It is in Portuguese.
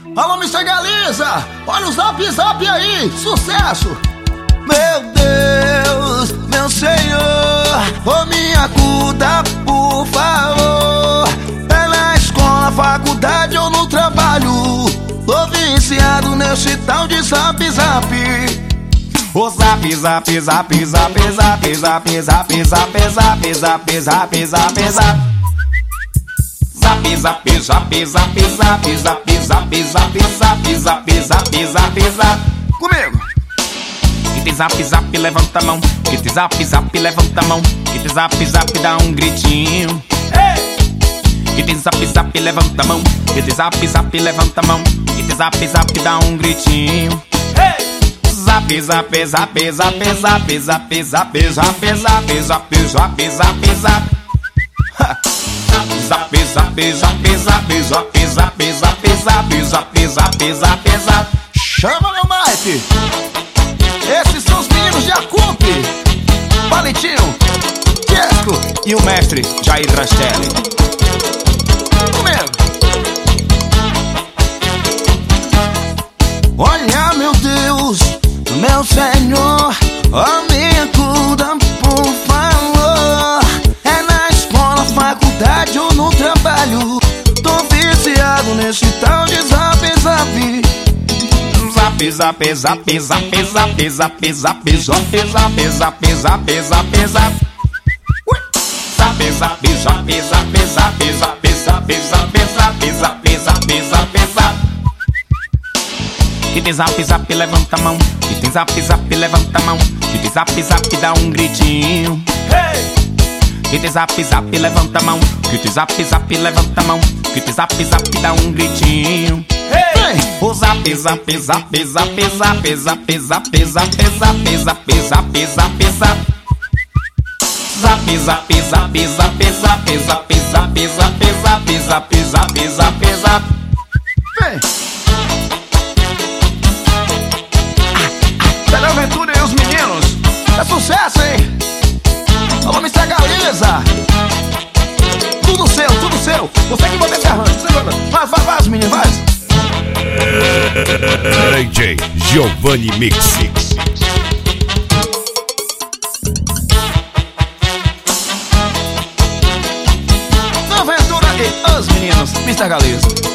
Alô, Mr. Galiza, olha o zap zap aí, sucesso! Meu Deus, meu Senhor, ô me acuda, por favor. É na escola, faculdade ou no trabalho, tô viciado nesse tal de zap zap. O zap zap zap zap zap zap zap zap zap zap zap zap zap. Zap zap zap zap zap zap zap zap zap zap zap zap zap. Comigo! Kit zap zap levanta a mão, kit zap zap levanta a mão, kit zap zap dá um gritinho. Kit zap zap levanta a mão, kit zap zap levanta a mão, kit zap zap dá um gritinho. Zap zap zap zap zap zap zap zap zap zap zap zap zap. Zap zap zap zap zap zap zap zap zap zap zap zap. Chama meu Mike! Esses são os meninos de Acupe, Valentinho, Chesco E o mestre Jair Rastelli. Comigo! Olha, meu Deus, Meu Senhor, ô me acuda, por favor. É na escola, faculdade ou no trabalho, tô viciado nesse tal de zap zap. Zap zap zap zap zap zap zap zap zap zap zap zap zap. Zap zap zap zap zap zap zap zap zap zap zap zap zap. Kit zap zap levanta a mão, kit zap zap levanta a mão, kit zap zap dá um gritinho. Kit zap zap levanta a mão, kit zap zap levanta a mão, kit zap zap dá um gritinho. O zap zap zap zap zap zap zap zap zap zap zap zap zap. Zap zap zap zap zap zap zap zap zap zap zap zap. vem! Belaventura e os meninos, é sucesso, hein? Alô, Mr. Galiza! Tudo seu! Você que bota esse arranjo, vai, os meninos, vai! DJ Giovanni Mix. Aventura e os meninos, Mr. Galiza.